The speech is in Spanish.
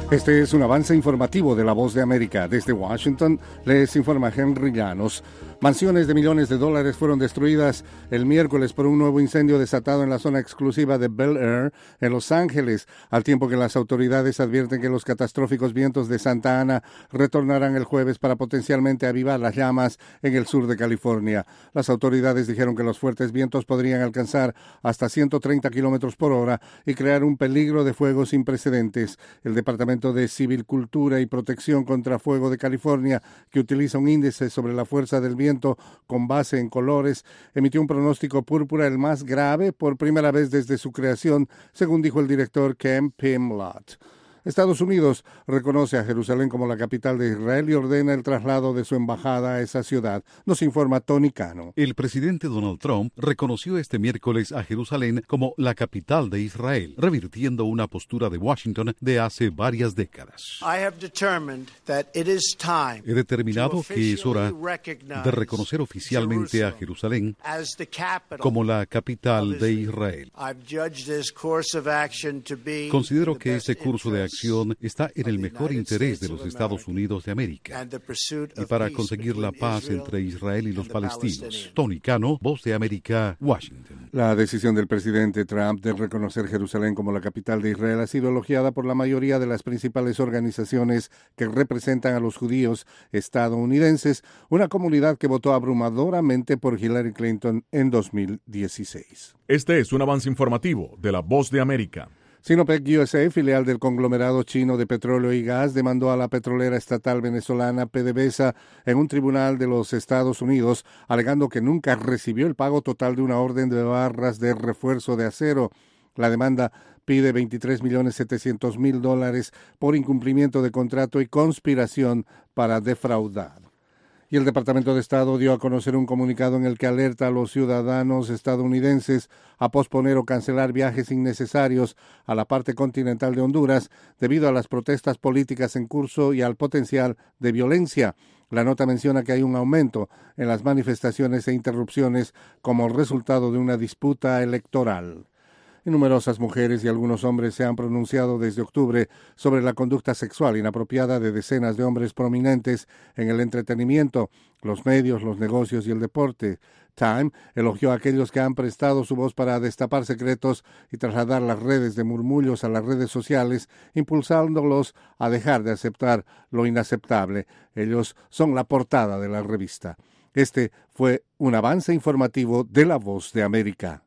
Este es un avance informativo de La Voz de América. Desde Washington les informa Henry Llanos. Mansiones de millones de dólares fueron destruidas el miércoles por un nuevo incendio desatado en la zona exclusiva de Bel Air, en Los Ángeles, al tiempo que las autoridades advierten que los catastróficos vientos de Santa Ana retornarán el jueves para potencialmente avivar las llamas en el sur de California. Las autoridades dijeron que los fuertes vientos podrían alcanzar hasta 130 kilómetros por hora y crear un peligro de fuego sin precedentes. El Departamento de Civilcultura y Protección contra Fuego de California, que utiliza un índice sobre la fuerza del viento con base en colores, emitió un pronóstico púrpura, el más grave por primera vez desde su creación, según dijo el director Ken Pimlott. Estados Unidos reconoce a Jerusalén como la capital de Israel y ordena el traslado de su embajada a esa ciudad. Nos informa Tony Cano. El presidente Donald Trump reconoció este miércoles a Jerusalén como la capital de Israel, revirtiendo una postura de Washington de hace varias décadas. He determinado que es hora de reconocer oficialmente a Jerusalén como la capital de Israel. Considero que ese curso de acción está en el mejor interés de los Estados Unidos de América y para conseguir la paz entre Israel y los palestinos. Tony Cano, Voz de América, Washington. La decisión del presidente Trump de reconocer Jerusalén como la capital de Israel ha sido elogiada por la mayoría de las principales organizaciones que representan a los judíos estadounidenses, una comunidad que votó abrumadoramente por Hillary Clinton en 2016. Este es un avance informativo de La Voz de América. Sinopec USA, filial del conglomerado chino de petróleo y gas, demandó a la petrolera estatal venezolana PDVSA en un tribunal de los Estados Unidos, alegando que nunca recibió el pago total de una orden de barras de refuerzo de acero. La demanda pide $23.700.000 por incumplimiento de contrato y conspiración para defraudar. Y el Departamento de Estado dio a conocer un comunicado en el que alerta a los ciudadanos estadounidenses a posponer o cancelar viajes innecesarios a la parte continental de Honduras debido a las protestas políticas en curso y al potencial de violencia. La nota menciona que hay un aumento en las manifestaciones e interrupciones como resultado de una disputa electoral. Y numerosas mujeres y algunos hombres se han pronunciado desde octubre sobre la conducta sexual inapropiada de decenas de hombres prominentes en el entretenimiento, los medios, los negocios y el deporte. Time elogió a aquellos que han prestado su voz para destapar secretos y trasladar las redes de murmullos a las redes sociales, impulsándolos a dejar de aceptar lo inaceptable. Ellos son la portada de la revista. Este fue un avance informativo de La Voz de América.